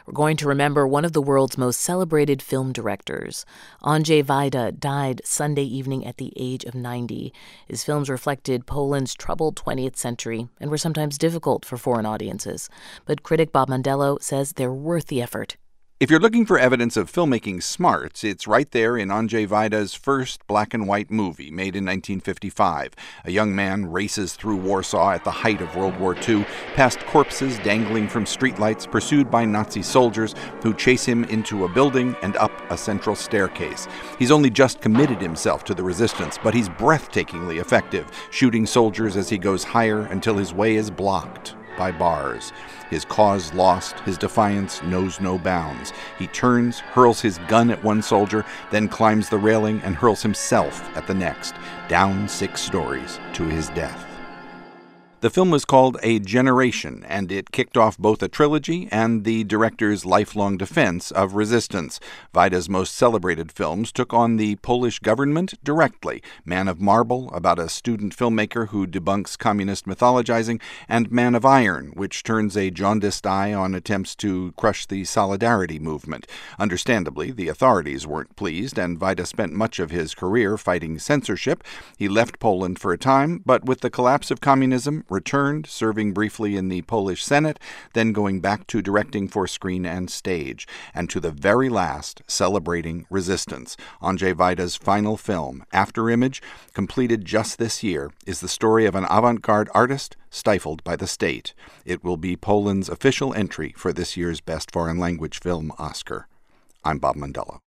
We're going to remember one of the world's most celebrated film directors. Andrzej Wajda died Sunday evening at the age of 90. His films reflected Poland's troubled 20th century and were sometimes difficult for foreign audiences. But critic Bob Mondello says they're worth the effort. If you're looking for evidence of filmmaking smarts, it's right there in Andrzej Wajda's first black-and-white movie, made in 1955. A young man races through Warsaw at the height of World War II, past corpses dangling from streetlights, pursued by Nazi soldiers who chase him into a building and up a central staircase. He's only just committed himself to the resistance, but he's breathtakingly effective, shooting soldiers as he goes higher until his way is blocked by bars. His cause lost, his defiance knows no bounds. He turns, hurls his gun at one soldier, then climbs the railing and hurls himself at the next, down 6 stories to his death. The film was called A Generation, and it kicked off both a trilogy and the director's lifelong defense of resistance. Wajda's most celebrated films took on the Polish government directly: Man of Marble, about a student filmmaker who debunks communist mythologizing, and Man of Iron, which turns a jaundiced eye on attempts to crush the Solidarity movement. Understandably, the authorities weren't pleased, and Wajda spent much of his career fighting censorship. He left Poland for a time, but with the collapse of communism, returned, serving briefly in the Polish Senate, then going back to directing for screen and stage, and to the very last, celebrating resistance. Andrzej Wajda's final film, After Image, completed just this year, is the story of an avant-garde artist stifled by the state. It will be Poland's official entry for this year's Best Foreign Language Film Oscar. I'm Bob Mondello.